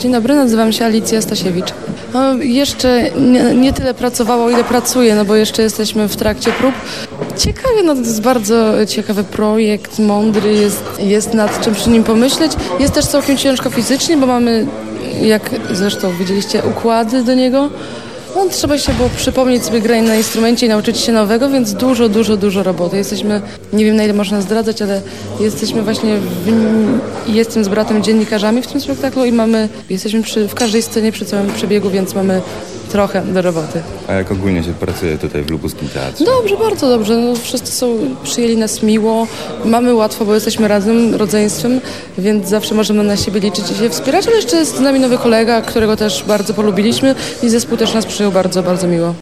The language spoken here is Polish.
Dzień dobry, nazywam się Alicja Stasiewicz. No, jeszcze nie tyle pracowało, ile pracuję, no bo jeszcze jesteśmy w trakcie prób. Ciekawie, no to jest bardzo ciekawy projekt, mądry, jest nad czym przy nim pomyśleć. Jest też całkiem ciężko fizycznie, bo mamy, jak zresztą widzieliście, układy do niego. No, trzeba się było przypomnieć sobie granie na instrumencie i nauczyć się nowego, więc dużo roboty. Jesteśmy, nie wiem na ile można zdradzać, ale jesteśmy właśnie, jestem z bratem dziennikarzami w tym spektaklu i jesteśmy w każdej scenie przy całym przebiegu, więc mamy trochę do roboty. A jak ogólnie się pracuje tutaj w Lubuskim Teatrze? Dobrze, bardzo dobrze. No, wszyscy przyjęli nas miło. Mamy łatwo, bo jesteśmy razem, rodzeństwem, więc zawsze możemy na siebie liczyć i się wspierać, ale jeszcze jest z nami nowy kolega, którego też bardzo polubiliśmy i zespół też nas przyjął bardzo miło.